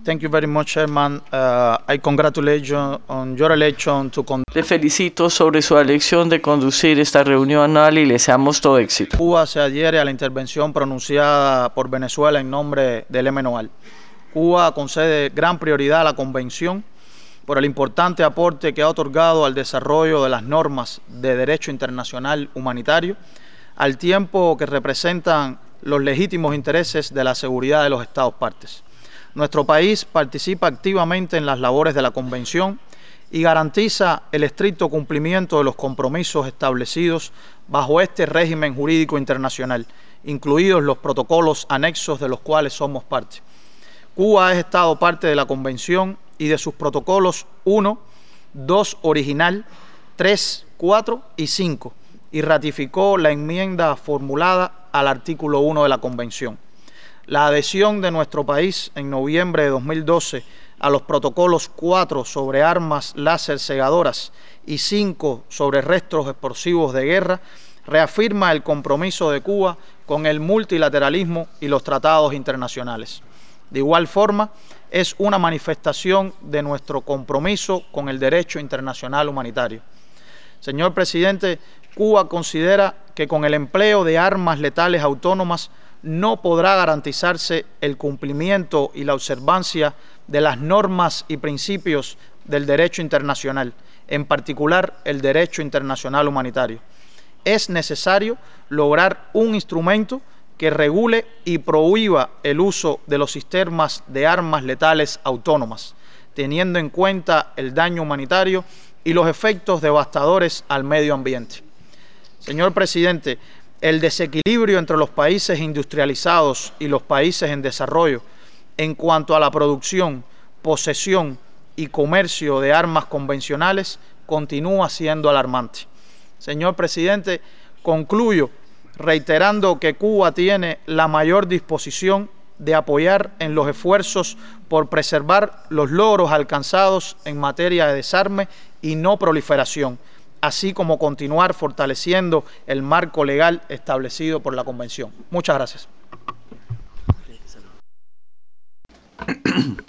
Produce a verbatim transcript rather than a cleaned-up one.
Thank you very much, Chairman. Uh, I congratulate you on your election to conduct. Le felicito sobre su elección de conducir esta reunión anual y le deseamos todo éxito. Cuba se adhiere a la intervención pronunciada por Venezuela en nombre del M N O A L. Cuba concede gran prioridad a la Convención por el importante aporte que ha otorgado al desarrollo de las normas de derecho internacional humanitario, al tiempo que representan los legítimos intereses de la seguridad de los Estados partes. Nuestro país participa activamente en las labores de la Convención y garantiza el estricto cumplimiento de los compromisos establecidos bajo este régimen jurídico internacional, incluidos los protocolos anexos de los cuales somos parte. Cuba ha estado parte de la Convención y de sus protocolos uno, dos original, tres, cuatro y cinco, y ratificó la enmienda formulada al artículo uno de la Convención. La adhesión de nuestro país en noviembre de dos mil doce a los protocolos cuatro sobre armas láser cegadoras y cinco sobre restos explosivos de guerra reafirma el compromiso de Cuba con el multilateralismo y los tratados internacionales. De igual forma, es una manifestación de nuestro compromiso con el derecho internacional humanitario. Señor presidente, Cuba considera que con el empleo de armas letales autónomas no podrá garantizarse el cumplimiento y la observancia de las normas y principios del derecho internacional, en particular el derecho internacional humanitario. Es necesario lograr un instrumento que regule y prohíba el uso de los sistemas de armas letales autónomas, teniendo en cuenta el daño humanitario y los efectos devastadores al medio ambiente. Señor presidente, el desequilibrio entre los países industrializados y los países en desarrollo en cuanto a la producción, posesión y comercio de armas convencionales continúa siendo alarmante. Señor presidente, concluyo reiterando que Cuba tiene la mayor disposición de apoyar en los esfuerzos por preservar los logros alcanzados en materia de desarme y no proliferación, así como continuar fortaleciendo el marco legal establecido por la Convención. Muchas gracias.